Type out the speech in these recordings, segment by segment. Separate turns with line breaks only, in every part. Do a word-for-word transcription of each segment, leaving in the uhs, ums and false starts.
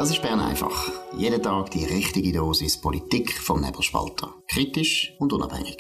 Das ist Bern einfach. Jeden Tag die richtige Dosis Politik vom Nebelspalter. Kritisch und unabhängig.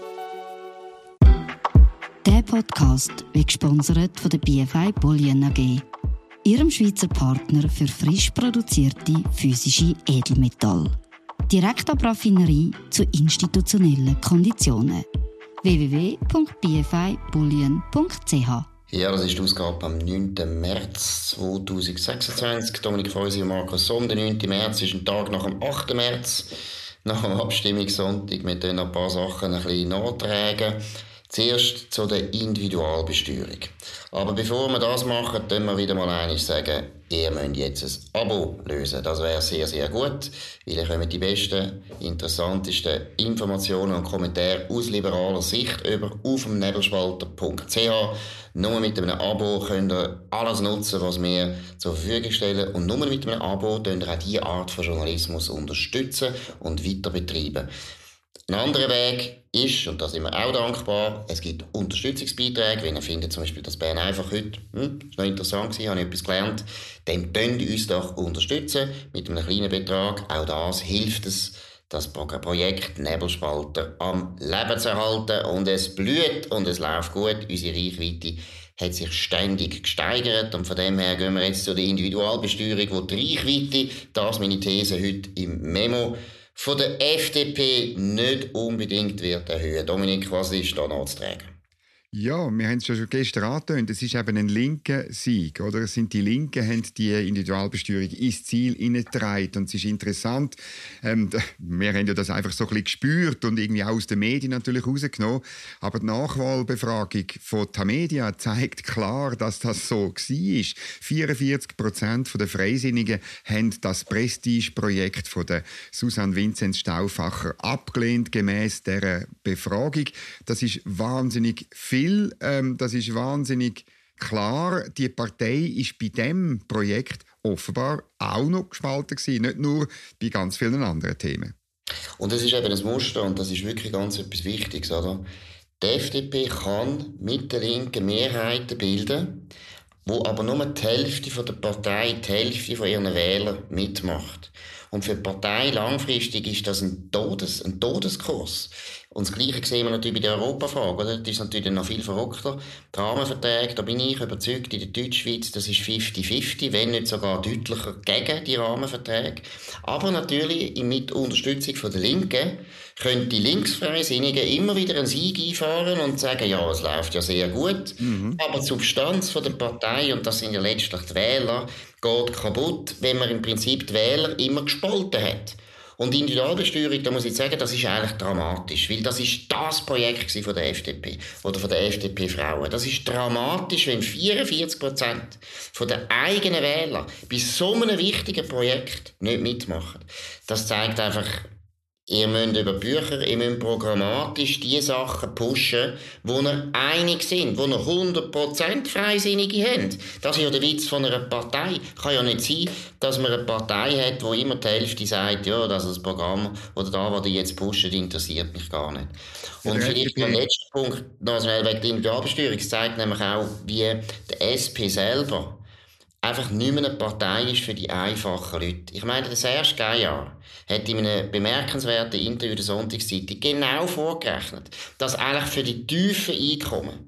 Der Podcast wird gesponsert von der B F I Bullion A G, ihrem Schweizer Partner für frisch produzierte physische Edelmetalle. Direkt ab Raffinerie zu institutionellen Konditionen. w w w punkt b f i bullion punkt c h.
Ja, das ist die Ausgabe am neunten März zweitausendsechsundzwanzig. Dominik Feusi und Markus Somm. Der neunten März ist ein Tag nach dem achten März, nach dem Abstimmungssonntag. Wir können noch ein paar Sachen ein bisschen nachtragen. Zuerst zu der Individualbesteuerung. Aber bevor wir das machen, können wir wieder mal eines sagen, ihr müsst jetzt ein Abo lösen. Das wäre sehr, sehr gut, weil ihr kommt die besten, interessantesten Informationen und Kommentare aus liberaler Sicht über auf dem nebelspalter punkt c h. Nur mit einem Abo könnt ihr alles nutzen, was wir zur Verfügung stellen. Und nur mit einem Abo könnt ihr auch diese Art von Journalismus unterstützen und weiter betreiben. Ein anderer Weg ist, und da sind wir auch dankbar, es gibt Unterstützungsbeiträge. Wenn ihr findet, zum Beispiel, dass Bern einfach heute, hm, ist noch interessant gewesen, habe ich etwas gelernt, dann könnt ihr uns doch unterstützen mit einem kleinen Betrag. Auch das hilft es, das Projekt Nebelspalter am Leben zu erhalten. Und es blüht und es läuft gut. Unsere Reichweite hat sich ständig gesteigert. Und von dem her gehen wir jetzt zu der Individualbesteuerung, wo die Reichweite, das ist meine These heute im Memo, von der F D P nicht unbedingt wird erhöhen. Dominik, was ist da noch zu tragen?
Ja, wir haben es schon gestern angetönt, es ist eben ein linker Sieg. Oder? Es sind die Linken, haben die Individualbesteuerung ins Ziel hineingetragen. Und es ist interessant, ähm, wir haben ja das einfach so ein bisschen gespürt und irgendwie auch aus den Medien natürlich rausgenommen. Aber die Nachwahlbefragung von Tamedia zeigt klar, dass das so war. vierundvierzig Prozent der Freisinnigen haben das Prestigeprojekt von der Susanne Vinzenz Stauffacher abgelehnt, gemäss dieser Befragung. Das ist wahnsinnig viel. Ähm, das ist wahnsinnig klar. Die Partei ist bei diesem Projekt offenbar auch noch gespalten gewesen, nicht nur bei ganz vielen anderen Themen.
Und das ist eben ein Muster und das ist wirklich ganz etwas Wichtiges, oder? Die F D P kann mit der Linken Mehrheiten bilden, wo aber nur die Hälfte der Partei, die Hälfte von ihren Wählern mitmacht. Und für die Partei langfristig ist das ein, Todes, ein Todeskurs. Und das Gleiche sehen wir natürlich bei der Europafrage. Oder? Das ist natürlich noch viel verrückter. Die Rahmenverträge, da bin ich überzeugt, in der Deutschschweiz, das ist fünfzig fünfzig, wenn nicht sogar deutlicher gegen die Rahmenverträge. Aber natürlich mit Unterstützung von der Linken können die Linksfreisinnigen immer wieder einen Sieg einfahren und sagen, ja, es läuft ja sehr gut. Mhm. Aber die Substanz von der Partei, und das sind ja letztlich die Wähler, geht kaputt, wenn man im Prinzip die Wähler immer gespalten hat. Und die Individualbesteuerung, da muss ich sagen, das ist eigentlich dramatisch, weil das ist das Projekt von der F D P oder von der F D P-Frauen. Das ist dramatisch, wenn vierundvierzig Prozent von den eigenen Wählern bei so einem wichtigen Projekt nicht mitmachen. Das zeigt einfach, ihr müsst über Bücher, ihr müsst programmatisch die Sachen pushen, wo ihr einig sind, wo ihr hundert Prozent Freisinnige habt. Das ist ja der Witz von einer Partei. Kann ja nicht sein, dass man eine Partei hat, wo immer die Hälfte sagt, ja, das Programm oder da, was die jetzt pushen, interessiert mich gar nicht. Und ja, vielleicht der letzte Punkt, noch schnell wegen der Individualbesteuerung, zeigt nämlich auch, wie der S P selber einfach nicht mehr eine Partei ist für die einfachen Leute. Ich meine, der Serge Gaillard hat in einem bemerkenswerten Interview der Sonntagszeitung genau vorgerechnet, dass eigentlich für die tiefen Einkommen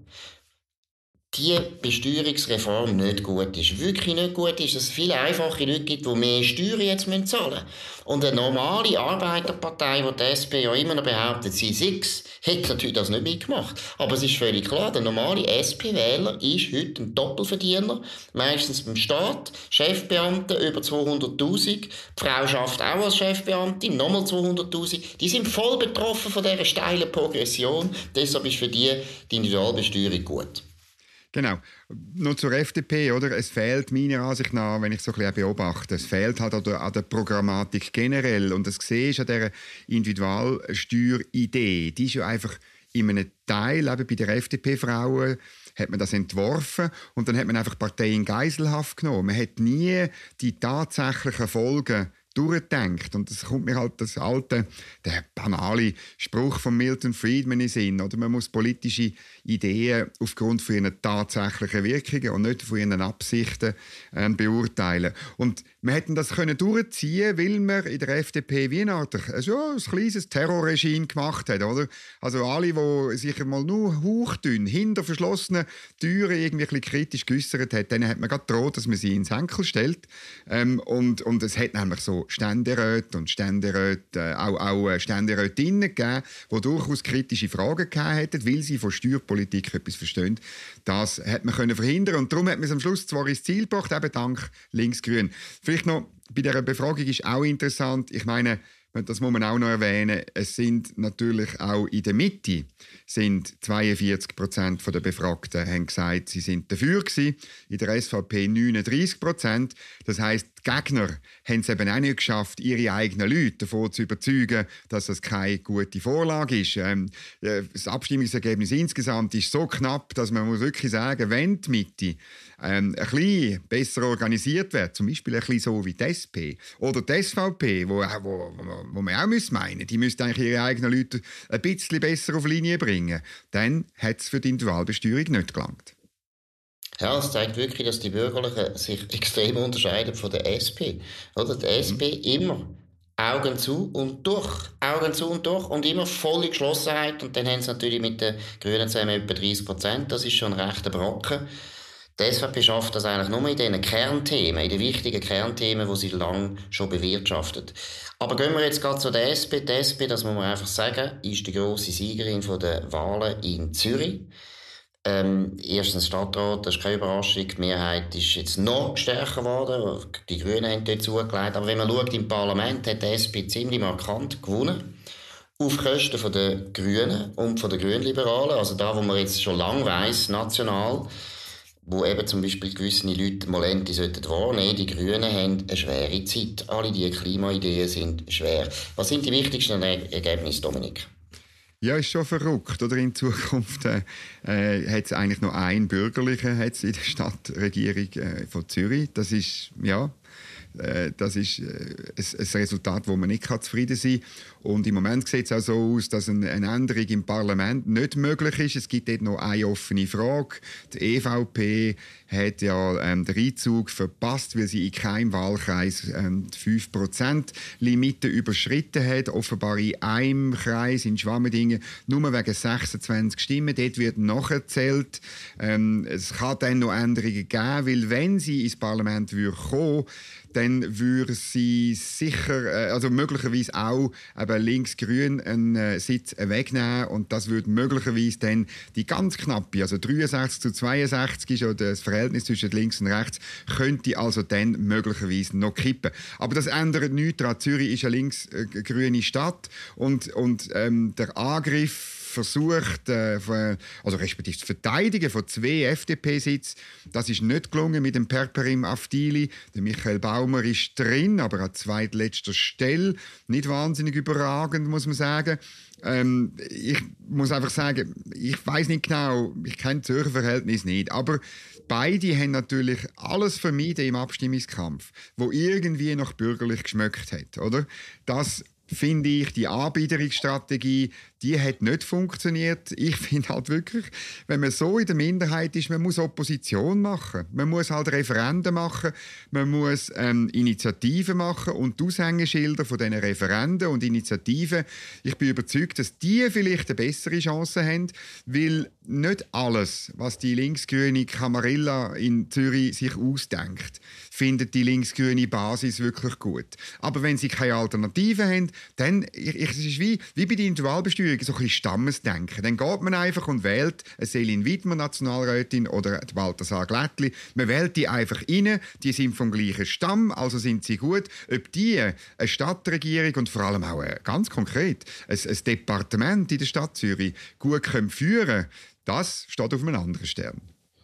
die Besteuerungsreform nicht gut ist. Wirklich nicht gut ist, dass es viele einfache Leute gibt, die mehr Steuern jetzt zahlen müssen. Und eine normale Arbeiterpartei, die die S P ja immer noch behauptet, sie sechs, hat natürlich das nicht mitgemacht. Aber es ist völlig klar, der normale S P-Wähler ist heute ein Doppelverdiener, meistens beim Staat, Chefbeamte über zweihunderttausend, die Frau schafft auch als Chefbeamtin, nochmal zweihunderttausend. Die sind voll betroffen von dieser steilen Progression, deshalb ist für die die Individualbesteuerung gut.
Genau. Noch zur F D P, oder? Es fehlt meiner Ansicht nach, wenn ich so ein bisschen beobachte, es fehlt halt an der, an der Programmatik generell. Und das siehst du an dieser Individualsteueridee. Die ist ja einfach in einem Teil, eben bei der F D P-Frauen, hat man das entworfen und dann hat man einfach die Partei in Geiselhaft genommen. Man hat nie die tatsächlichen Folgen durchdenkt. Und das kommt mir halt das alte, der banale Spruch von Milton Friedman in den Sinn. Oder man muss politische Ideen aufgrund von ihren tatsächlichen Wirkungen und nicht von ihren Absichten äh, beurteilen. Und wir hätten das können durchziehen, weil man in der F D P wie eine Art, also ein kleines Terrorregime gemacht hat, oder? Also alle, die sich mal nur hauchdünn hinter verschlossenen Türen irgendwie ein bisschen kritisch geäussert hat, denen hat man gerade gedroht, dass man sie ins Henkel stellt. Ähm, und, und es hat nämlich so Ständeräte und Ständeräte, äh, auch, auch Ständerätinnen gegeben, die durchaus kritische Fragen gehabt hätten, weil sie von Steuerpolitik etwas verstehen. Das hat man können verhindern und darum hat man es am Schluss zwar ins Ziel gebracht, eben dank Linksgrün. Vielleicht noch bei dieser Befragung ist auch interessant, ich meine, das muss man auch noch erwähnen, es sind natürlich auch in der Mitte sind zweiundvierzig Prozent der Befragten haben gesagt, sie sind dafür gewesen. In der S V P neununddreißig Prozent. Das heisst, die Gegner haben es eben auch nicht geschafft, ihre eigenen Leute davon zu überzeugen, dass das keine gute Vorlage ist. Ähm, das Abstimmungsergebnis insgesamt ist so knapp, dass man muss wirklich sagen, wenn die Mitte ähm, ein bisschen besser organisiert wird, zum Beispiel ein bisschen so wie die S P oder die S V P, wo, wo, wo man auch meinen müsste, die müssten eigentlich ihre eigenen Leute ein bisschen besser auf Linie bringen, dann hat es für die Individualbesteuerung nicht gelangt.
Ja, es zeigt wirklich, dass die Bürgerlichen sich extrem unterscheiden von der S P. Oder? Die S P mhm. immer Augen zu und durch, Augen zu und durch und immer volle Geschlossenheit. Und dann haben sie natürlich mit den Grünen zusammen etwa dreißig Prozent. Das ist schon ein rechter Brocken. Die S V P schafft das eigentlich nur in diesen Kernthemen, in den wichtigen Kernthemen, die sie lange schon bewirtschaftet. Aber gehen wir jetzt gerade zu der S P. Die S P, das muss man einfach sagen, ist die grosse Siegerin der Wahlen in Zürich. Ähm, erstens Stadtrat, das ist keine Überraschung. Die Mehrheit ist jetzt noch stärker geworden. Die Grünen haben dort zugelegt. Aber wenn man schaut, im Parlament hat die S P ziemlich markant gewonnen. Auf Kosten der Grünen und von der Grünliberalen. Also da, wo man jetzt schon lange weiss, national, wo eben zum Beispiel gewisse Leute Molenti sollten wahrnehmen. Die Grünen haben eine schwere Zeit. Alle diese Klimaideen sind schwer. Was sind die wichtigsten Ergebnisse, Dominik?
Ja, ist schon verrückt, oder? In Zukunft äh, hat es eigentlich noch einen Bürgerlichen hat's in der Stadtregierung äh, von Zürich. Das ist, ja, äh, das ist äh, ein, ein Resultat, wo man nicht zufrieden sein kann. Und im Moment sieht es auch so aus, dass eine, eine Änderung im Parlament nicht möglich ist. Es gibt dort noch eine offene Frage. Die E V P hat ja ähm, den Einzug verpasst, weil sie in keinem Wahlkreis ähm, die fünf Prozent Limite überschritten hat. Offenbar in einem Kreis, in Schwammendingen, nur wegen sechsundzwanzig Stimmen. Dort wird nachgezählt. Ähm, es kann dann noch Änderungen geben, weil wenn sie ins Parlament würde kommen, dann würde sie sicher, äh, also möglicherweise auch eben links-grün einen äh, Sitz wegnehmen und das würde möglicherweise dann die ganz knappe, also dreiundsechzig zu zweiundsechzig ist ja das Verhältnis zwischen links und rechts, könnte also dann möglicherweise noch kippen. Aber das ändert nichts daran. Zürich ist eine links-grüne Stadt und, und ähm, der Angriff versucht, äh, also respektive das Verteidigen von zwei F D P-Sitzen, das ist nicht gelungen mit dem Perperim Avdili. Der Michael Baumer ist drin, aber an zweitletzter Stelle. Nicht wahnsinnig überragend, muss man sagen. Ähm, ich muss einfach sagen, ich weiß nicht genau, ich kenne das Zürcher Verhältnis nicht, aber beide haben natürlich alles vermieden im Abstimmungskampf, wo irgendwie noch bürgerlich geschmeckt hat, oder? Das finde ich, die Anbiederungsstrategie, die hat nicht funktioniert. Ich finde halt wirklich, wenn man so in der Minderheit ist, man muss Opposition machen. Man muss halt Referenden machen, man muss ähm, Initiativen machen und die Aushängeschilder von diesen Referenden und Initiativen, ich bin überzeugt, dass die vielleicht eine bessere Chance haben, weil nicht alles, was die linksgrüne Camarilla in Zürich sich ausdenkt, findet die linksgrüne Basis wirklich gut. Aber wenn sie keine Alternative haben, dann ich, ich, es ist wie, wie bei der Individualbesteuerung, so ein bisschen Stammesdenken. Dann geht man einfach und wählt eine Selin Wiedmer, Nationalrätin, oder Balthasar Glättli. Man wählt die einfach rein, die sind vom gleichen Stamm, also sind sie gut. Ob die eine Stadtregierung und vor allem auch ganz konkret ein, ein Departement in der Stadt Zürich gut können führen, das steht auf einem anderen Stern.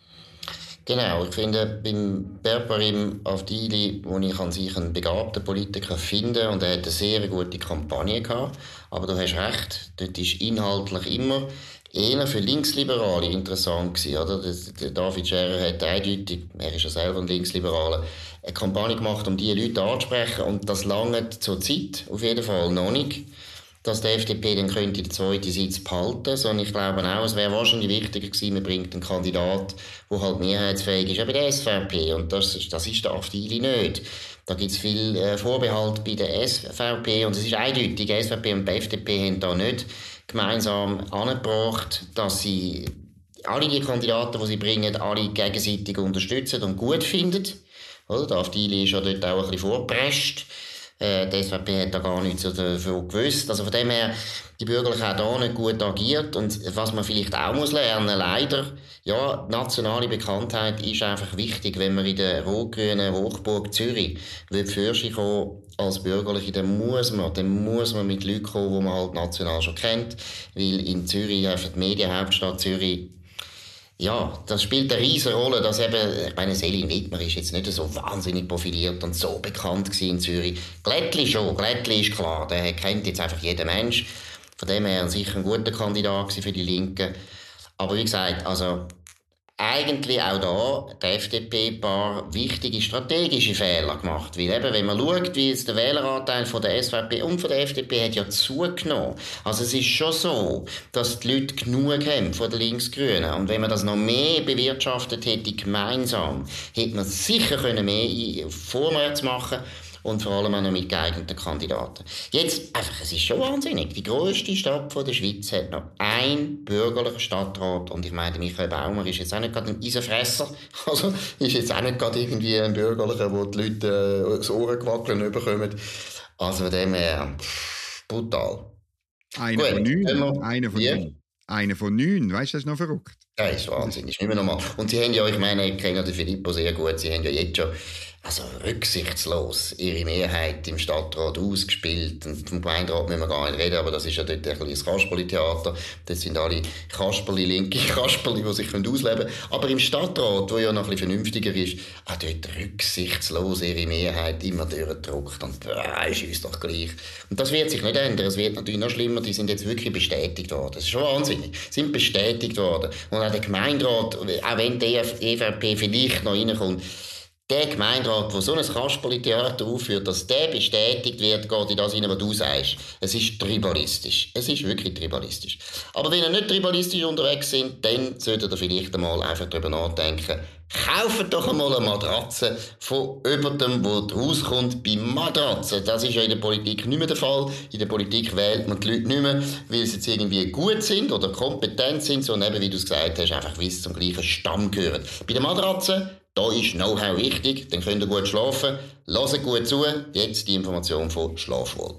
Genau, ich finde, beim Perperim Avdili, wo ich an sich einen begabten Politiker finde, und er hat eine sehr gute Kampagne gehabt, aber du hast recht, dort ist inhaltlich immer eher für Linksliberale interessant gewesen, oder? Der David Scherer hat eindeutig, er ist ja selber ein Linksliberaler, eine Kampagne gemacht, um diese Leute anzusprechen, und das lange zur Zeit auf jeden Fall noch nicht, dass die F D P dann könnte den zweiten Sitz behalten, sondern ich glaube auch, es wäre wahrscheinlich wichtiger gewesen, man bringt einen Kandidat, der halt mehrheitsfähig ist, auch bei der S V P, und das, das ist der Afdili nicht. Da gibt es viel äh, Vorbehalt bei der S V P, und es ist eindeutig, die S V P und die F D P haben da nicht gemeinsam angebracht, dass sie alle die Kandidaten, die sie bringen, alle gegenseitig unterstützen und gut finden. Oder? Der Afdili ist ja dort auch ein bisschen vorgeprescht. Äh, die S V P hat da gar nichts davon gewusst. Also von dem her, die Bürgerlichen haben da nicht gut agiert. Und was man vielleicht auch muss lernen, leider, ja, nationale Bekanntheit ist einfach wichtig, wenn man in der rot-grünen Hochburg Zürich für sich kommen als Bürgerliche, dann muss man, dann muss man mit Leuten kommen, die man halt national schon kennt, weil in Zürich, einfach die Medienhauptstadt Zürich, ja, das spielt eine riesige Rolle, dass eben, ich meine, Selin Wittmer ist jetzt nicht so wahnsinnig profiliert und so bekannt gewesen in Zürich. Glättli schon, Glättli ist klar, der kennt jetzt einfach jeder Mensch. Von dem her sicher ein guter Kandidat für die Linken. Aber wie gesagt, also eigentlich auch da die F D P ein paar wichtige strategische Fehler gemacht. Weil eben, wenn man schaut, wie jetzt der Wähleranteil von der S V P und von der F D P hat ja zugenommen. Also es ist schon so, dass die Leute genug haben von den Linksgrünen. Und wenn man das noch mehr bewirtschaftet hätte, gemeinsam, hätte man sicher können mehr vorwärts machen können. Und vor allem auch noch mit geeigneten Kandidaten. Jetzt, einfach, es ist schon wahnsinnig. Die grösste Stadt der Schweiz hat noch einen bürgerlichen Stadtrat. Und ich meine, Michael Baumer ist jetzt auch nicht gerade ein Eisenfresser. Also, ist jetzt auch nicht gerade irgendwie ein Bürgerlicher, wo die Leute äh, das Ohrenquackeln bekommen. Also, von dem her, pff, brutal.
Einer
Gut,
von neun.
wir,
Einer von
ja.
neun. Einer von neun. Weißt du, das ist noch verrückt.
Das ist wahnsinnig. Ist nicht mehr normal. Und sie haben ja, ich meine, ich kenne ja den Filippo sehr gut, sie haben ja jetzt schon also rücksichtslos ihre Mehrheit im Stadtrat ausgespielt. Und vom Gemeinderat müssen wir gar nicht reden, aber das ist ja dort ein bisschen ein Kasperli-Theater. Das sind alle Kasperli, linke Kasperli, die sich ausleben können. Aber im Stadtrat, der ja noch ein bisschen vernünftiger ist, hat dort rücksichtslos ihre Mehrheit immer durchgedruckt. Und äh, ist uns doch gleich. Und das wird sich nicht ändern. Es wird natürlich noch schlimmer. Die sind jetzt wirklich bestätigt worden. Das ist schon wahnsinnig. Sie sind bestätigt worden. Und auch der Gemeinderat, auch wenn die E V P vielleicht noch reinkommt, der Gemeinderat, der so ein Kasperli-Theater aufführt, dass der bestätigt wird, geht in das hinein, was du sagst. Es ist tribalistisch. Es ist wirklich tribalistisch. Aber wenn ihr nicht tribalistisch unterwegs sind, dann solltet ihr vielleicht einmal einfach darüber nachdenken, kauft doch einmal eine Matratze von jemandem, der rauskommt bei Matratzen. Das ist ja in der Politik nicht mehr der Fall. In der Politik wählt man die Leute nicht mehr, weil sie jetzt irgendwie gut sind oder kompetent sind, sondern eben, wie du es gesagt hast, einfach weil sie zum gleichen Stamm gehören. Bei der Matratze, da ist Know-how wichtig, dann könnt ihr gut schlafen. Hört gut zu, jetzt die Information von Schlafwohl.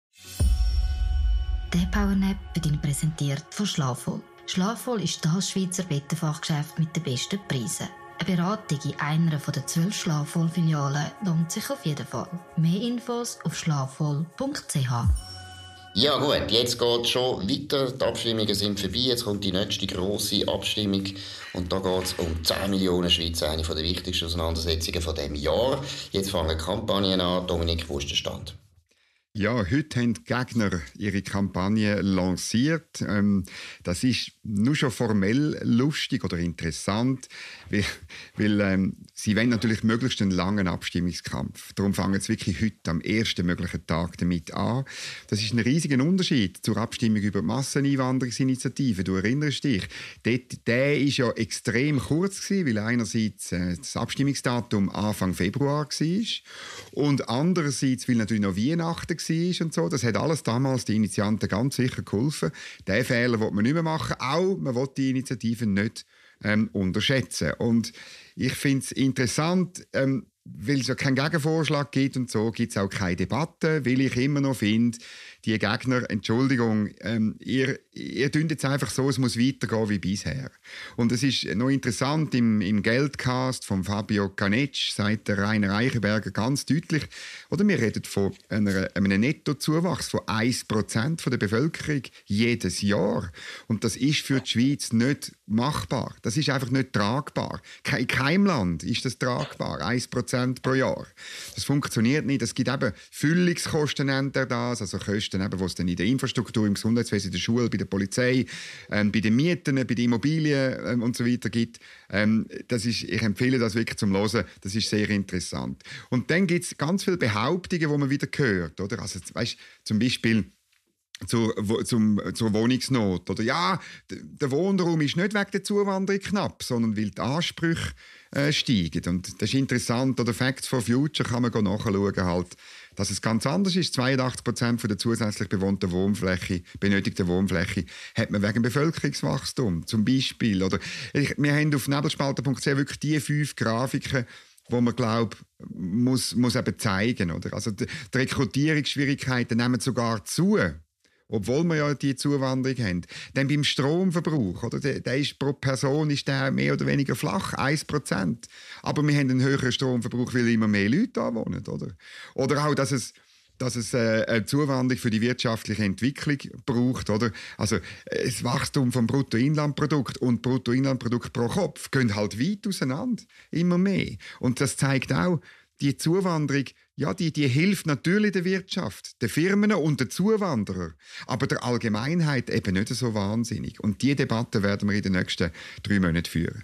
Der Powernap wird Ihnen präsentiert von Schlafwohl. Schlafwohl ist das Schweizer Bettenfachgeschäft mit den besten Preisen. Eine Beratung in einer der zwölf Schlafwohl-Filialen lohnt sich auf jeden Fall. Mehr Infos auf schlafwohl punkt c h.
Ja gut, jetzt geht es schon weiter. Die Abstimmungen sind vorbei. Jetzt kommt die nächste grosse Abstimmung. Und da geht es um zehn Millionen Schweizer, eine der wichtigsten Auseinandersetzungen von diesem Jahr. Jetzt fangen Kampagnen an. Dominik, wo ist der Stand?
Ja, heute haben die Gegner ihre Kampagne lanciert. Ähm, das ist nur schon formell lustig oder interessant, weil, weil ähm, sie wollen natürlich möglichst einen langen Abstimmungskampf. Darum fangen sie wirklich heute am ersten möglichen Tag damit an. Das ist ein riesiger Unterschied zur Abstimmung über die Masseneinwanderungsinitiative. Du erinnerst dich, dort, der war ja extrem kurz gewesen, weil einerseits äh, das Abstimmungsdatum Anfang Februar war und andererseits, weil natürlich noch Weihnachten war und so. Das hat alles damals die Initianten ganz sicher geholfen. Den Fehler will man nicht mehr machen. Auch man will die Initiativen nicht ähm, unterschätzen. Und ich finde es interessant, ähm, weil es ja keinen Gegenvorschlag gibt und so, gibt es auch keine Debatte, weil ich immer noch finde, die Gegner, Entschuldigung, ähm, ihr, ihr tut jetzt einfach so, es muss weitergehen wie bisher. Und es ist noch interessant, im, im Geldcast von Fabio Canetsch sagt der Rainer Eichenberger ganz deutlich, oder wir reden von einer, einem Nettozuwachs von ein Prozent der Bevölkerung jedes Jahr. Und das ist für die Schweiz nicht machbar. Das ist einfach nicht tragbar. In keinem Land ist das tragbar, ein Prozent pro Jahr. Das funktioniert nicht. Es gibt eben Füllungskosten, nennt er das, also Kosten dann eben, was es dann in der Infrastruktur, im Gesundheitswesen, in der Schule, bei der Polizei, ähm, bei den Mieten, bei den Immobilien ähm, und so weiter gibt. Ähm, das ist, ich empfehle das wirklich zum Hören. Das ist sehr interessant. Und dann gibt es ganz viele Behauptungen, die man wieder hört. Oder? Also, weißt, zum Beispiel Zur, wo, zum, zur Wohnungsnot. Oder ja, der Wohnraum ist nicht wegen der Zuwanderung knapp, sondern weil die Ansprüche äh, steigen. Und das ist interessant. Oder Facts for Future kann man nachschauen, halt, dass es ganz anders ist. zweiundachtzig Prozent der zusätzlich bewohnten Wohnfläche, benötigten Wohnfläche hat man wegen Bevölkerungswachstum zum Beispiel. Oder ich, wir haben auf nebelspalter punkt c h wirklich die fünf Grafiken, wo man glaubt, muss, muss eben zeigen. Oder? Also die, die Rekrutierungsschwierigkeiten nehmen sogar zu, obwohl wir ja die Zuwanderung haben. Dann beim Stromverbrauch, oder? Der, der ist pro Person ist der mehr oder weniger flach, ein Prozent. Aber wir haben einen höheren Stromverbrauch, weil immer mehr Leute da wohnen. Oder, oder auch, dass es, dass es äh, eine Zuwanderung für die wirtschaftliche Entwicklung braucht. Oder? Also das Wachstum vom Bruttoinlandprodukt und Bruttoinlandprodukt pro Kopf gehen halt weit auseinander, immer mehr. Und das zeigt auch, die Zuwanderung, ja, die, die hilft natürlich der Wirtschaft, den Firmen und den Zuwanderern, aber der Allgemeinheit eben nicht so wahnsinnig. Und diese Debatte werden wir in den nächsten drei Monaten führen.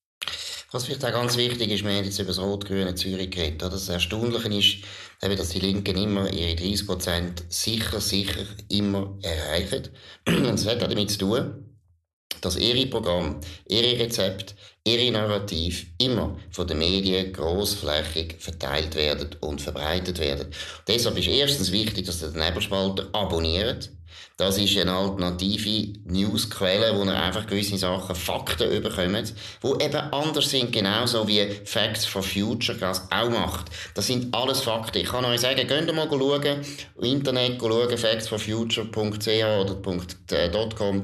Was vielleicht auch ganz wichtig ist, wir haben jetzt über das rot-grüne Zürich geredet. Das Erstaunliche ist, eben, dass die Linken immer ihre dreißig Prozent sicher, sicher immer erreichen. Und das hat auch damit zu tun, dass ihre Programme, ihre Rezepte, ihre Narrative immer von den Medien grossflächig verteilt werden und verbreitet werden. Und deshalb ist erstens wichtig, dass ihr den Nebelspalter abonniert. Das ist eine alternative Newsquelle, wo ihr einfach gewisse Sachen, Fakten überkommt, die eben anders sind, genauso wie Facts for Future das auch macht. Das sind alles Fakten. Ich kann euch sagen, geht mal schauen, im Internet schauen, facts for future punkt c h oder .com.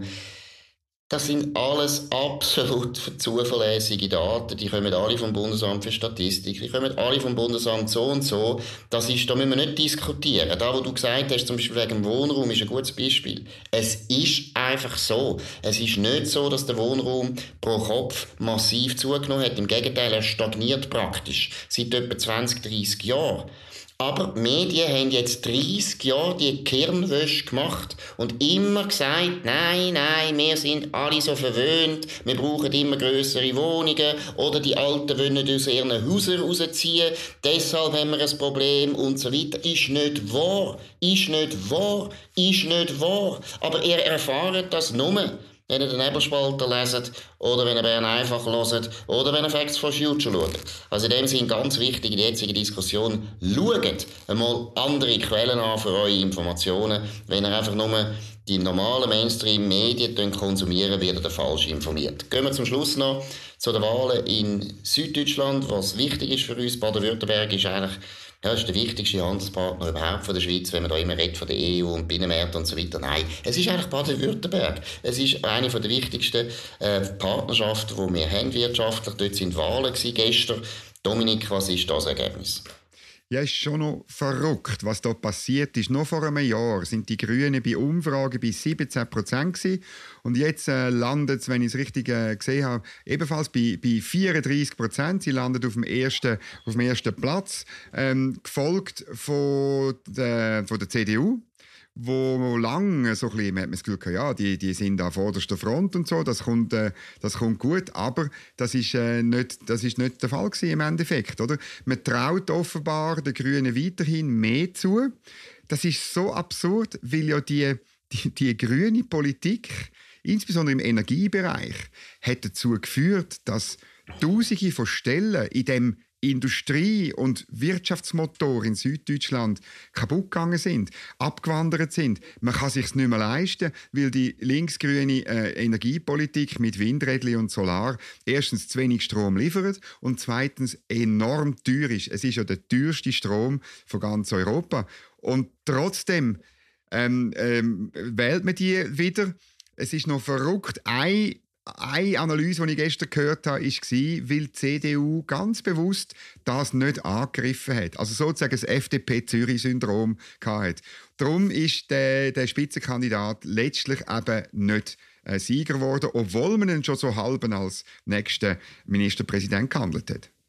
Das sind alles absolut zuverlässige Daten. Die kommen alle vom Bundesamt für Statistik, die kommen alle vom Bundesamt so und so. Das ist, da müssen wir nicht diskutieren. Da, wo du gesagt hast, zum Beispiel wegen dem Wohnraum, ist ein gutes Beispiel. Es ist einfach so. Es ist nicht so, dass der Wohnraum pro Kopf massiv zugenommen hat. Im Gegenteil, er stagniert praktisch seit etwa zwanzig, dreissig Jahren. Aber die Medien haben jetzt dreissig Jahre die Kirnwäsche gemacht und immer gesagt, nein, nein, wir sind alle so verwöhnt, wir brauchen immer grössere Wohnungen oder die Alten wollen nicht aus ihren Häusern rausziehen, deshalb haben wir ein Problem und so weiter. Ist nicht wahr, ist nicht wahr, ist nicht wahr. Aber ihr erfahrt das nur, wenn ihr den Nebelspalter leset oder wenn ihr Bern einfach hört oder wenn ihr Facts for Future schaut. Also in dem Sinne ganz wichtig in der jetzigen Diskussion, schaut einmal andere Quellen an für eure Informationen. Wenn ihr einfach nur die normalen Mainstream-Medien konsumieren, werdet ihr falsch informiert. Gehen wir zum Schluss noch zu den Wahlen in Süddeutschland. Was wichtig ist für uns, Baden-Württemberg ist eigentlich ja, das ist der wichtigste Handelspartner überhaupt von der Schweiz, wenn man da immer redet von der E U und Binnenmärkten und so weiter. Nein, es ist eigentlich Baden-Württemberg. Es ist eine der wichtigsten äh, Partnerschaften, die wir haben wirtschaftlich. Dort sind Wahlen gewesen, gestern. Dominik, was ist das Ergebnis?
Ja, ist schon noch verrückt, was da passiert ist. Noch vor einem Jahr sind die Grünen bei Umfragen bei siebzehn Prozent gewesen. Und jetzt äh, landet es, wenn ich es richtig äh, gesehen habe, ebenfalls bei, bei vierunddreißig Prozent. Sie landet auf dem ersten, auf dem ersten Platz, ähm, gefolgt von der, von der C D U. Wo lange so ein bisschen, man hat das Gefühl gehabt, ja, die, die sind an vorderster Front und so, das kommt, äh, das kommt gut, aber das ist, äh, nicht, das ist nicht der Fall gewesen im Endeffekt, oder? Man traut offenbar den Grünen weiterhin mehr zu. Das ist so absurd, weil ja die, die, die grüne Politik, insbesondere im Energiebereich, hat dazu geführt, dass Tausende von Stellen in dem Industrie- und Wirtschaftsmotor in Süddeutschland kaputt gegangen sind, abgewandert sind. Man kann es sich nicht mehr leisten, weil die linksgrüne äh, Energiepolitik mit Windrädchen und Solar erstens zu wenig Strom liefert und zweitens enorm teuer ist. Es ist ja der teuerste Strom von ganz Europa. Und trotzdem ähm, ähm, wählt man die wieder. Es ist noch verrückt. Ein Eine Analyse, die ich gestern gehört habe, war, weil die C D U ganz bewusst das nicht angegriffen hat. Also sozusagen das F D P-Zürich-Syndrom hatte. Darum ist der, der Spitzenkandidat letztlich eben nicht äh, Sieger geworden, obwohl man ihn schon so halb als nächsten Ministerpräsident gehandelt hat.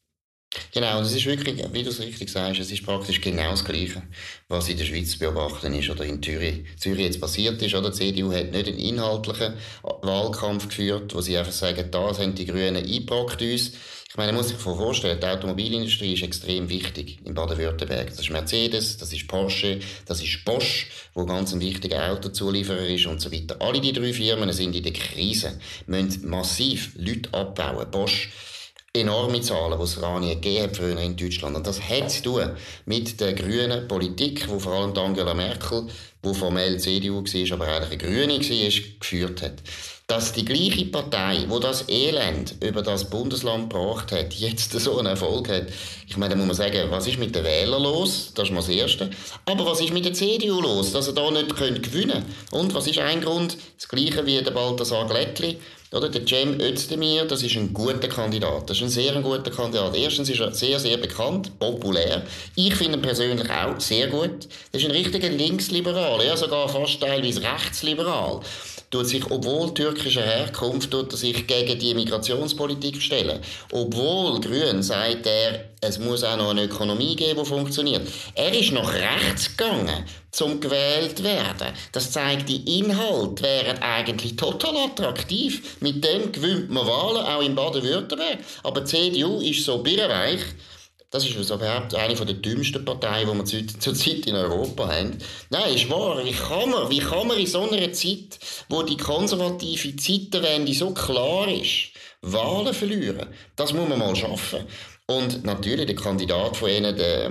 Genau, und es ist wirklich, wie du es richtig sagst, es ist praktisch genau das Gleiche, was in der Schweiz zu beobachten ist oder in Zürich, Zürich jetzt passiert ist. Oder? Die C D U hat nicht einen inhaltlichen Wahlkampf geführt, wo sie einfach sagen, das haben die Grünen eingebrockt uns. Ich meine, man muss sich vorstellen, die Automobilindustrie ist extrem wichtig in Baden-Württemberg. Das ist Mercedes, das ist Porsche, das ist Bosch, wo ganz ein wichtiger Autozulieferer ist und so weiter. Alle die drei Firmen sind in der Krise, müssen massiv Leute abbauen. Bosch enorme Zahlen, die es gar nie gegeben hat früher in Deutschland. Und das hat zu tun mit der grünen Politik, wo vor allem Angela Merkel, die formell C D U war, aber eigentlich eine Grüne war, geführt hat. Dass die gleiche Partei, die das Elend über das Bundesland gebracht hat, jetzt so einen Erfolg hat. Ich meine, da muss man sagen, was ist mit den Wählern los? Das ist mal das Erste. Aber was ist mit der C D U los, dass sie da nicht gewinnen können? Und was ist ein Grund? Das Gleiche wie der Balthasar Glättli. Oder der Cem Özdemir, das ist ein guter Kandidat. Das ist ein sehr guter Kandidat. Erstens ist er sehr, sehr bekannt, populär. Ich finde ihn persönlich auch sehr gut. Das ist ein richtiger Linksliberal, ja, sogar fast teilweise rechtsliberal. Tut sich, obwohl türkischer Herkunft, tut er sich gegen die Migrationspolitik stellen. Obwohl Grün sagt er, es muss auch noch eine Ökonomie geben, die funktioniert. Er ist nach rechts gegangen, um gewählt zu werden. Das zeigt, die Inhalte wären eigentlich total attraktiv. Mit dem gewinnt man Wahlen, auch in Baden-Württemberg. Aber die C D U ist so birrenweich. Das ist also überhaupt eine der dümmsten Parteien, die wir zurzeit in Europa haben. Nein, ist wahr. Wie kann man, wie kann man in so einer Zeit, wo die konservative Zeitenwende so klar ist, Wahlen verlieren? Das muss man mal schaffen. Und natürlich der Kandidat von ihnen, der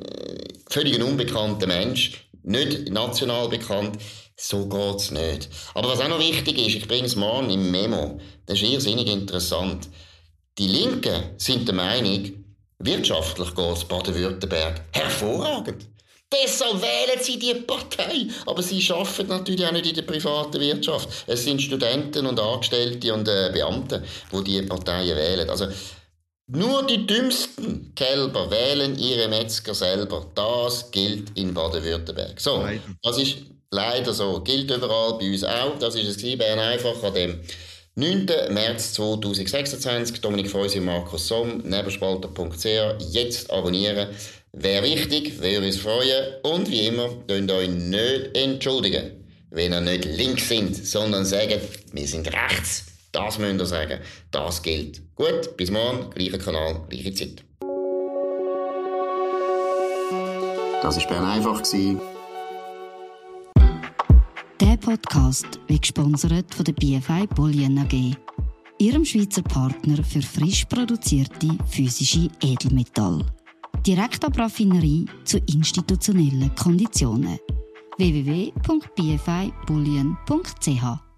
völlig unbekannte Mensch, nicht national bekannt, so geht es nicht. Aber was auch noch wichtig ist, ich bringe es morgen im Memo, das ist irrsinnig interessant. Die Linken sind der Meinung, wirtschaftlich geht es Baden-Württemberg hervorragend. Deshalb wählen sie die Partei. Aber sie arbeiten natürlich auch nicht in der privaten Wirtschaft. Es sind Studenten und Angestellte und äh, Beamte, die diese Parteien wählen. Also, nur die dümmsten Kälber wählen ihre Metzger selber. Das gilt in Baden-Württemberg. So, leider. Das ist leider so. Gilt überall, bei uns auch. Das ist es Bern einfach an dem neunten März zweitausendsechsundzwanzig. Dominik Feusi und Markus Somm, nebelspalter punkt c h. Jetzt abonnieren. Wäre wichtig, würde uns freuen. Und wie immer, könnt ihr euch nicht entschuldigen, wenn ihr nicht links sind, sondern sagt, wir sind rechts. Das müsst ihr sagen. Das gilt. Gut, bis morgen, gleicher Kanal, gleiche Zeit. Das war Bern einfach.
Der Podcast wird gesponsert von der B F I Bolligen A G, ihrem Schweizer Partner für frisch produzierte physische Edelmetalle. Direkt ab Raffinerie zu institutionellen Konditionen. w w w punkt b f i bullion punkt c h